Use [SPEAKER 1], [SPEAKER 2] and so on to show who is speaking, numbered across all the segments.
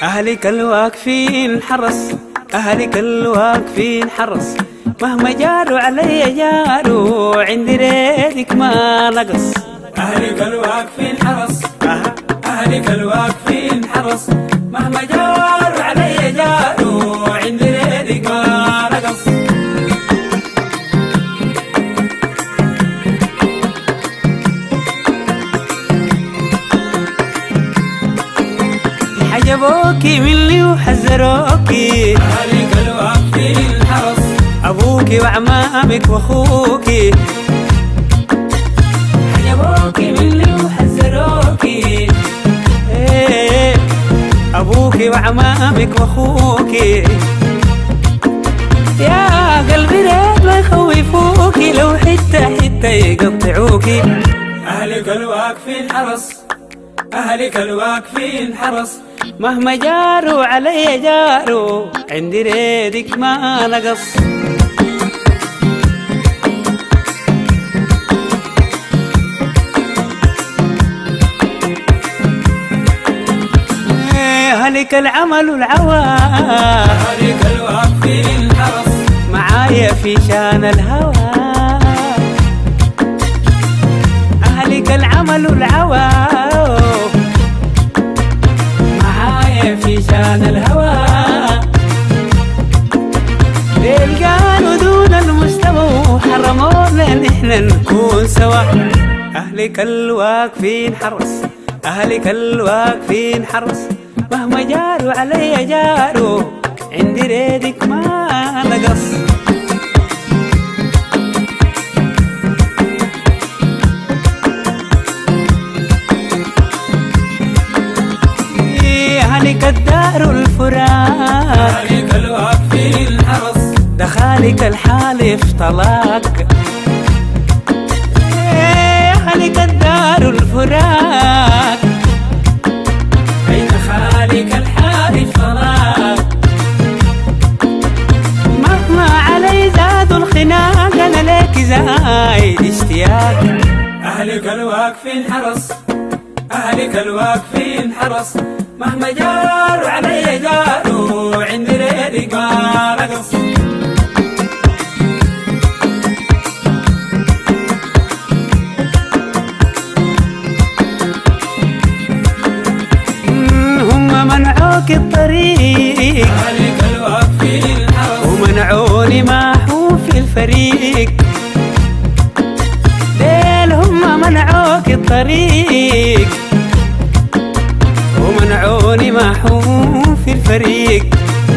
[SPEAKER 1] أهلك الواقفين حرس، أهلك الواقفين حرس، مهما جاروا علي جاروا عندي ريدك ما نقص.
[SPEAKER 2] أهلك الواقفين حرس، أهلك الواقفين حرس، مهما جاروا علي جاروا عندي ريدك ما نقص.
[SPEAKER 1] حجبوكي مني وحذروكي،
[SPEAKER 2] أهلك الواقفين حرس،
[SPEAKER 1] أبوكي وعمامك وأخوكي.
[SPEAKER 2] حجبوكي مني وحذروكي،
[SPEAKER 1] أبوكي وعمامك وأخوكي. يا قلبي ريت ما يخوفوكي، لو حتة حتة يقطعوكي.
[SPEAKER 2] أهلك الواقفين حرس، أهلك الواقفين حرس،
[SPEAKER 1] مهما جاروا علي جاروا عندي ريدك ما نقص. أهلك العمل والعوار،
[SPEAKER 2] أهلك الواقفين حرس،
[SPEAKER 1] معايا في شان الهوى. أهلك العمل والعوار، معايا في شان الهوى. ليل دون المستوى وحرمونا نحنا نكون سوا. أهلك الواقفين حرس، أهلك الواقفين حرس، مهما جاروا علي جاروا عندي ريدك ما نقص. أهلك الدار والفراق،
[SPEAKER 2] أهلك الواقفين حرس،
[SPEAKER 1] دخالك الحالف طلاق. أهلك الدار والفراق،
[SPEAKER 2] أين خالك الحالف طلاق.
[SPEAKER 1] مهما علي زادوا الخناق أنا ليك زايد اشتياق.
[SPEAKER 2] أهلك الواقفين حرس، أهلك الواقفين حرس، مهما جاروا علي جاروا عندي ريدك ما نقص.
[SPEAKER 1] هم منعوك الطريق،
[SPEAKER 2] أهلك الواقفين حرس،
[SPEAKER 1] ومنعوني معه في الفريق. ليل هم منعوك الطريق، ومنعوني معه في الفريق.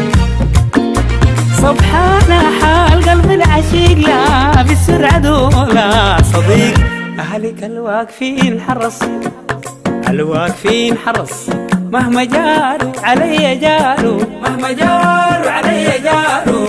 [SPEAKER 1] سبحان حال قلب العشيق، لا بالسرعة ولا صديق. أهلك الواقفين حرس، الواقفين حرس، مهما جاروا علي جاروا،
[SPEAKER 2] مهما جاروا علي جاروا